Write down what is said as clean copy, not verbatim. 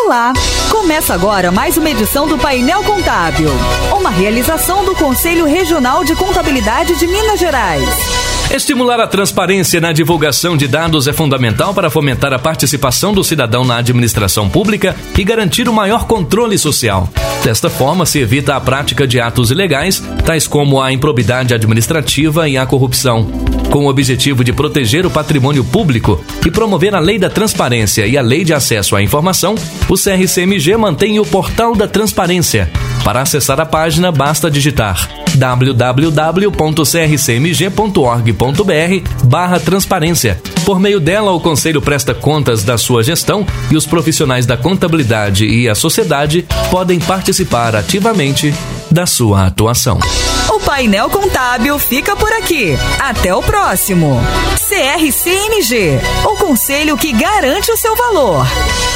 Olá! Começa agora mais uma edição do Painel Contábil, uma realização do Conselho Regional de Contabilidade de Minas Gerais. Estimular a transparência na divulgação de dados é fundamental para fomentar a participação do cidadão na administração pública e garantir o maior controle social. Desta forma, se evita a prática de atos ilegais, tais como a improbidade administrativa e a corrupção. Com o objetivo de proteger o patrimônio público e promover a Lei da Transparência e a Lei de Acesso à Informação, o CRCMG mantém o Portal da Transparência. Para acessar a página, basta digitar www.crcmg.org.br/transparência. Por meio dela, o Conselho presta contas da sua gestão e os profissionais da contabilidade e a sociedade podem participar ativamente da sua atuação. O Painel Contábil fica por aqui. Até o próximo. CRCMG, o conselho que garante o seu valor.